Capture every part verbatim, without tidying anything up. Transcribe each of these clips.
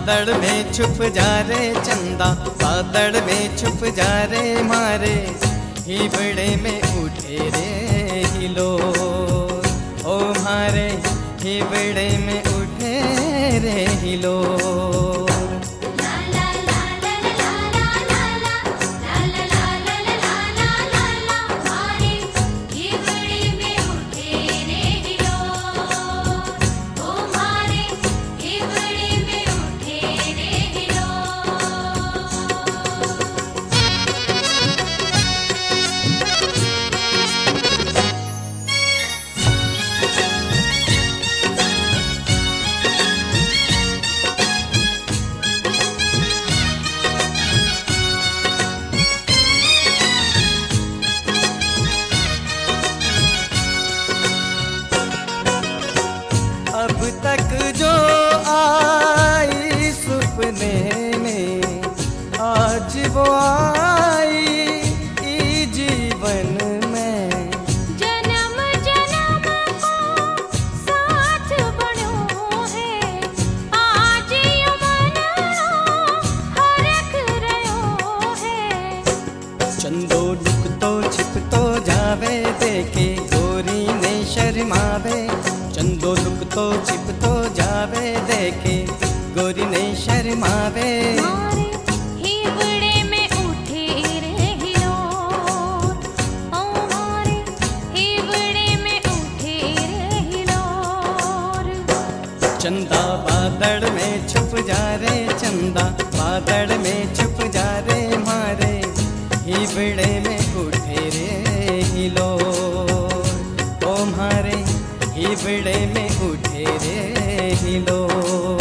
बादल में छुप जा रे चंदा, बादल में छुप जा रे मारे, हिबड़े में उठे रे हिलोर। ओ मारे हिबड़े में उठे रे हिलोर। अब तक जो आई सपने में, आज वो आई ई जीवन में। जन्म जन्म को साथ बनो है, आज यमन हरख रहो है। चंदो लुक तो छिप तो जावे, देखे गोरी ने शर्मावे। चंदो लुक तो छिप तो जावे, देखे गोरी ने शर्मावे। मारे हिबड़े में उठे रे हिलोर, ओ मारे हिबड़े में उठे रे हिलोर। चंदा बादल में छुप जा रे चंदा, बादल में छुप जा रे मारे, हिबड़े में उठे रे हिलोर। ओ मारे हिबड़े में उठे रे हिलोर।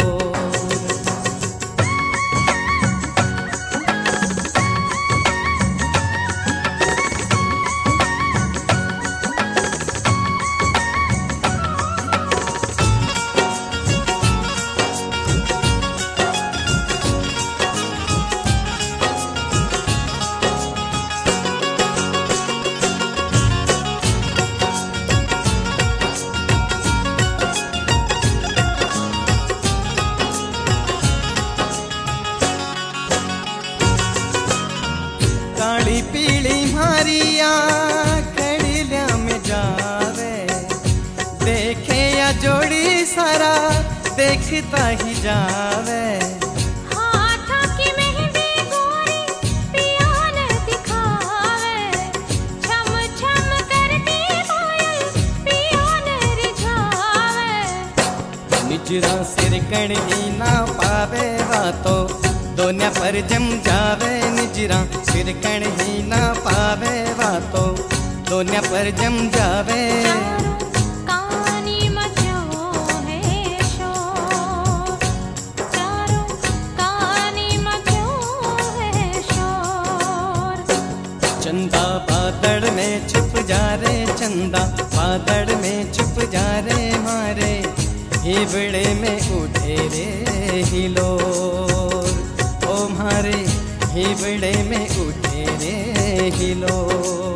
काली पीली मारिया खड़िया में जावे, देखे या जोड़ी सारा देखता ही जावे। हाथों की मेहंदी गोरी पिया ने दिखावे, छम छम करती पायल पिया ने रिझावे। निजरा सिर कण ही ना पावे, वातो दोन्या पर जम जावे। निजरा सिर कण ही ना पावे, वातो दोन्या पर जम जावे। चारों कानी मचो है शोर, चारों कानी मचो है शोर। चंदा बादल में छुप जा रे चंदा, बादल में छुप जा रे मारे, हिबड़े में उठे रे हिलोर। ओ मारे हिबड़े में उठे रे हिलोर।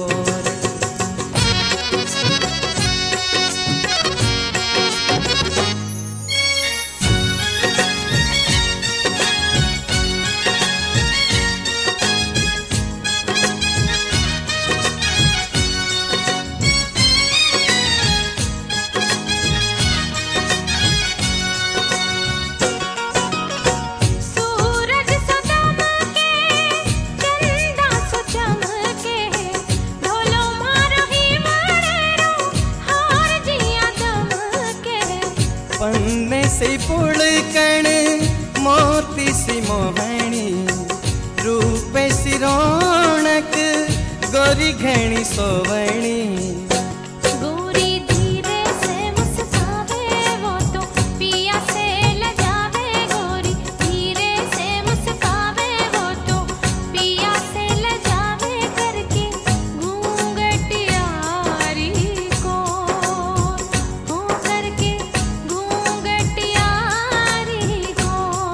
सूरज सा दमके, चंदा सा चमके, ढोलो मारो हिबड़ेरो हार जिया दमके। पन्ने से पुड़कण मोती सी मोहनी, रूप सी रौनक गोरी घणी सोवणी। गोरी धीरे से मुस्कावे, वो तो पिया से लजावे। गोरी धीरे से मुस्कावे, वो तो पिया से लजावे। करके घूंघट यारी को, हो करके घूंघट यारी को।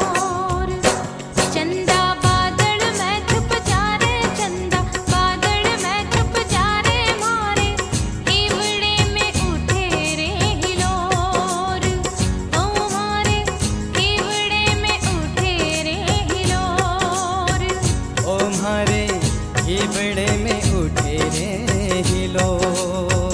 चंदा बादल में छुप जा रे चंदा, बादल में छुप जा रे मारे, हिबड़े में उठे रे हिलोर।